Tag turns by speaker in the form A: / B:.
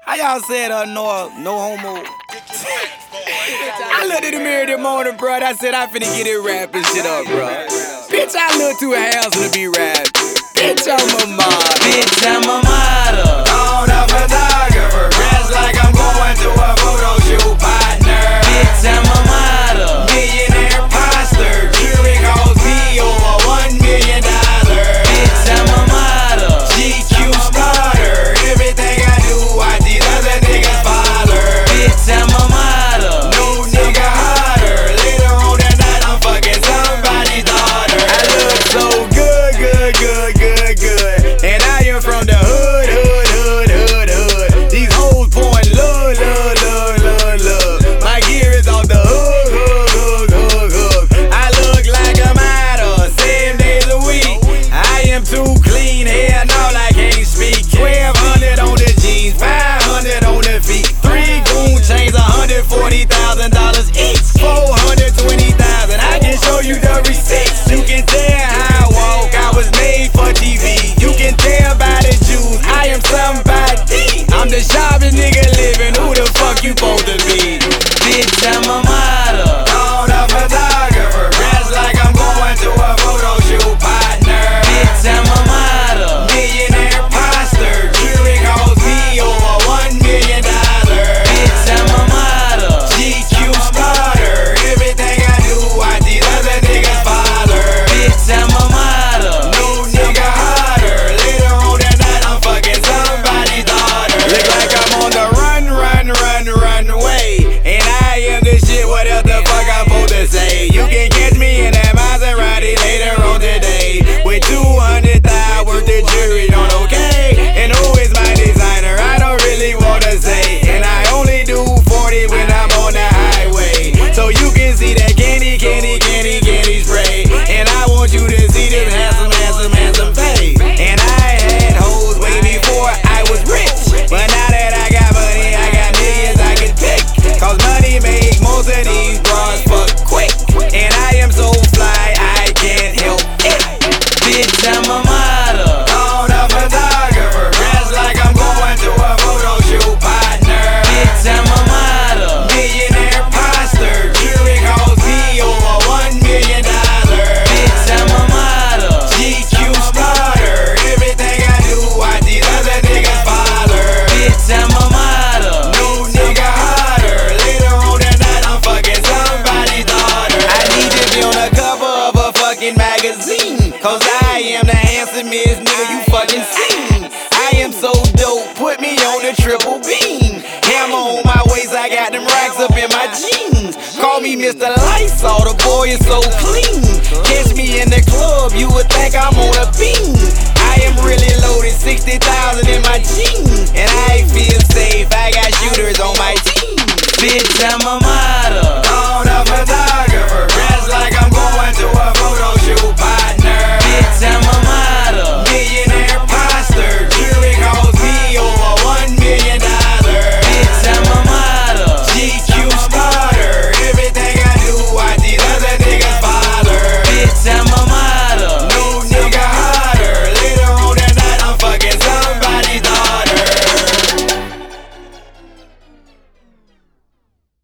A: How y'all said no homo? I looked in the mirror this morning, bro, and I said I finna get it rapping shit up, bro. Bitch, I look too handsome to be rapping. Bitch, I'm a model.
B: Bitch, I'm a model.
C: I'm a photographer, dressed like I'm going to a photo shoot, partner.
B: Bitch, I'm a model.
C: Millionaire poster, jewelry cost me over $1 million.
B: Bitch, I'm a model.
C: GQ starter, everything I do, watch these other niggas follow.
B: Bitch, I'm a model.
C: No nigga hotter. Later on that night, I'm fucking somebody's daughter.
A: I look so good, good, good, good, good. And I am from the hood, hood, hood, hood, hood. These hoes pouring love, love, love, love, love. My gear is off the hook, hook, hook, hook, hook. I look like a model 7 days a week. I am too clean, hell no, I can't speak. 1200 on the jeans, 500 on the feet. 3 goon chains, $140,000 each. 420,000. I can show you the receipts. You can tell how I walk. I was made for TV. You can tell by the juice. I am somebody. I'm the sharpest nigga living. Who the fuck you supposed to be?
B: Bitch, I'm a model.
C: I'm a photographer, dressed like I'm going to a photo shoot, partner.
B: Bitch, I'm a model.
C: Millionaire poster, jewelry cost me over $1 million.
B: Bitch, I'm a model.
C: GQ starter, everything I do, watch these other niggas follow.
B: Bitch, I'm a model.
C: No nigga hotter. Later on that night, I'm fucking somebody's daughter.
A: Look like I'm on the run away. And I am the shit, what else the fuck I'm supposed to say? You can catch me in that Maserati later on today. With 200,000 worth of jewelry on, okay? And who is my designer? I don't really wanna say. And I only do 40 when I'm on the highway. So you can see that candy spray. And I want you to see them handsome face. And I had hoes way before I was rich. But now that I got money, I got millions I can pick. Cause money make most of these bras fuck quick. And I am so fly, I can't help it.
B: Bitch, I'm a model.
C: I'm a photographer, dressed like I'm going to a photo shoot, partner.
B: Bitch, I'm a model.
C: Millionaire poster, jewelry cost me over $1 million.
B: Bitch, I'm a model.
C: GQ starter, everything I do, watch these other niggas follow.
B: Bitch, I'm a model.
C: No nigga hotter. Later on that night, I'm fucking somebody's daughter.
A: I need to be on the cover of a fucking magazine. Cause I am the handsomest nigga you fucking seen. I am so dope, put me on the triple beam. Hammer on my waist, I got them racks up in my jeans. Call me Mr. Lysol, the boy is so clean. Catch me in the club, you would think I'm on a beam.